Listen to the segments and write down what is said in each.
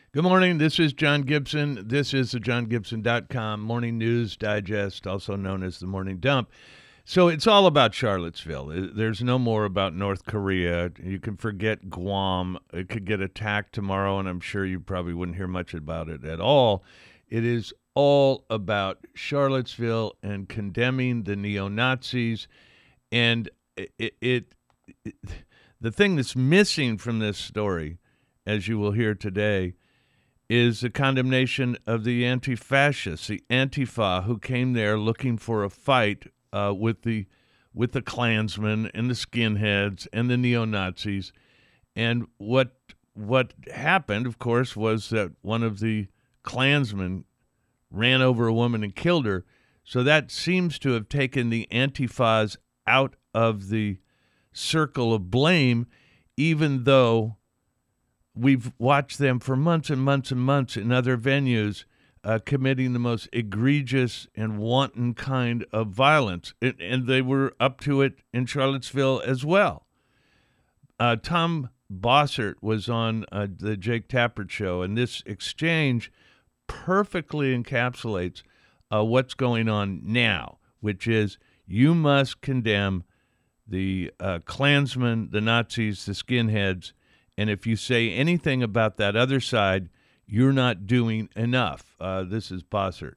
Good morning. This is John Gibson. This is the JohnGibson.com Morning News Digest, also known as the Morning Dump. So it's all about Charlottesville. There's no more about North Korea. You can forget Guam. It could get attacked tomorrow, and I'm sure you probably wouldn't hear much about it at all. It is all about Charlottesville and condemning the neo-Nazis. And the thing that's missing from this story, as you will hear today, is the condemnation of the anti-fascists, the Antifa, who came there looking for a fight with the Klansmen and the skinheads and the neo-Nazis. And what happened, of course, was that one of the Klansmen ran over a woman and killed her. So that seems to have taken the Antifas out of the circle of blame, even though we've watched them for months and months and months in other venues committing the most egregious and wanton kind of violence. And they were up to it in Charlottesville as well. Tom Bossert was on the Jake Tappert show, and this exchange perfectly encapsulates what's going on now, which is you must condemn the Klansmen, the Nazis, the skinheads, and if you say anything about that other side, you're not doing enough. This is Bossert.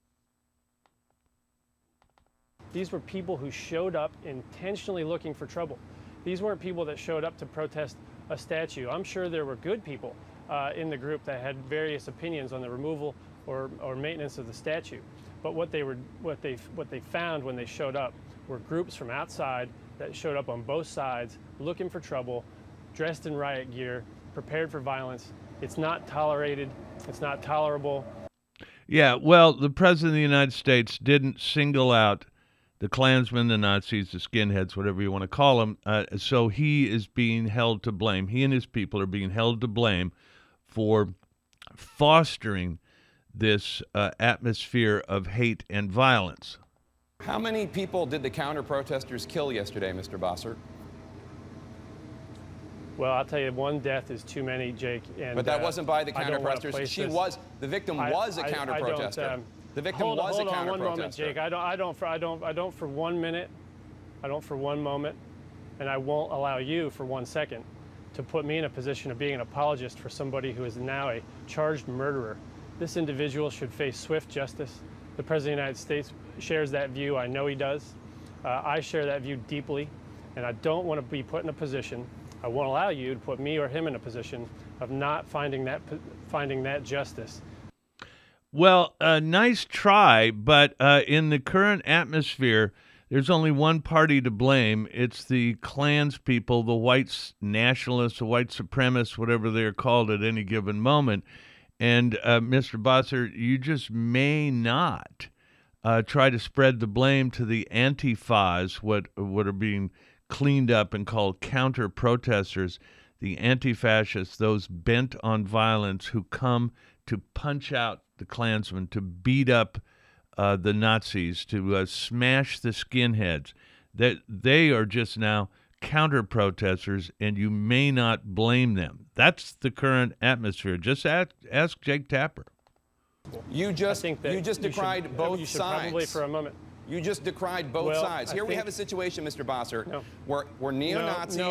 These were people who showed up intentionally looking for trouble. These weren't people that showed up to protest a statue. I'm sure there were good people in the group that had various opinions on the removal or maintenance of the statue. But what they found when they showed up were groups from outside that showed up on both sides looking for trouble, dressed in riot gear, prepared for violence. It's not tolerated. It's not tolerable. Yeah, well, the President of the United States didn't single out the Klansmen, the Nazis, the skinheads, whatever you want to call them. So he is being held to blame. He and his people are being held to blame for fostering this atmosphere of hate and violence. How many people did the counter-protesters kill yesterday, Mr. Bossert? Well, I'll tell you, one death is too many, Jake. And, but that wasn't by the counter-protesters. The victim was a counter-protester. The victim was a counter-protester. Hold on one moment, Jake. I don't for 1 minute, I don't for one moment, and I won't allow you for 1 second to put me in a position of being an apologist for somebody who is now a charged murderer. This individual should face swift justice. The President of the United States shares that view. I know he does. I share that view deeply, and I don't want to be put in a position. I won't allow you to put me or him in a position of not finding that justice. Well, nice try, but in the current atmosphere, there's only one party to blame. It's the Klans people, the white nationalists, the white supremacists, whatever they're called at any given moment. And Mr. Bossert, you just may not try to spread the blame to the Antifas, what are being cleaned up and called counter-protesters, the anti-fascists, those bent on violence who come to punch out the Klansmen, to beat up the Nazis, to smash the skinheads. That they are just now counter-protesters, and you may not blame them. That's the current atmosphere. Just ask Jake Tapper. You just decried both sides. Probably for a moment. You just decried both sides. Here we have a situation, Mr. Bossert, where neo-Nazis,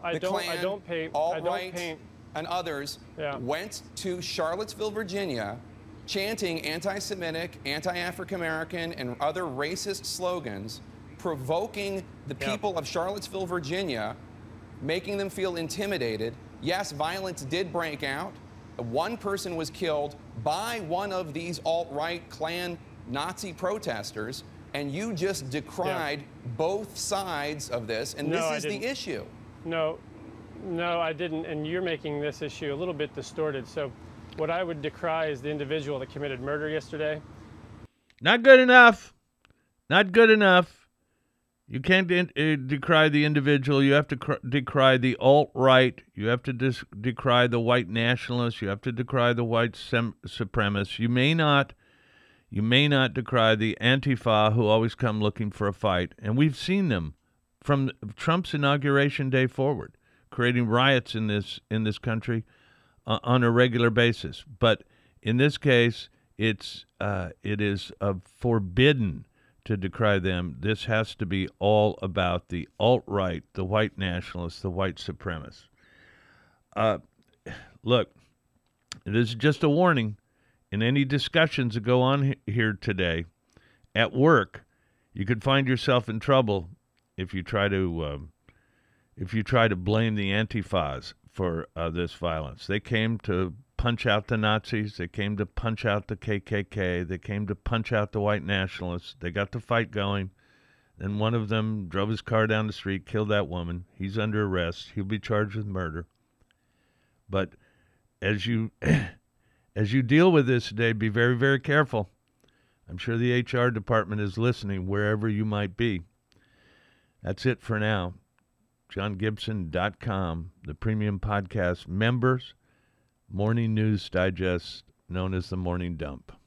alt-right, and others went to Charlottesville, Virginia, chanting anti-Semitic, anti-African-American, and other racist slogans, provoking the people of Charlottesville, Virginia, making them feel intimidated. Yes, violence did break out. One person was killed by one of these alt-right Klan Nazi protesters. And you just decried both sides of this, and this is the issue. No, I didn't, and you're making this issue a little bit distorted. So what I would decry is the individual that committed murder yesterday. Not good enough. Not good enough. You can't decry the individual. You have to decry the alt-right. You have to decry the white nationalists. You have to decry the white supremacists. You may not decry the Antifa, who always come looking for a fight. And we've seen them from Trump's inauguration day forward, creating riots in this country on a regular basis. But in this case, it is forbidden to decry them. This has to be all about the alt-right, the white nationalists, the white supremacists. Look, this is just a warning. In any discussions that go on here today, at work, you could find yourself in trouble if you try to blame the Antifas for this violence. They came to punch out the Nazis. They came to punch out the KKK. They came to punch out the white nationalists. They got the fight going. Then one of them drove his car down the street, killed that woman. He's under arrest. He'll be charged with murder. But as you deal with this today, be very, very careful. I'm sure the HR department is listening wherever you might be. That's it for now. JohnGibson.com, the premium podcast members, morning news digest known as the Morning Dump.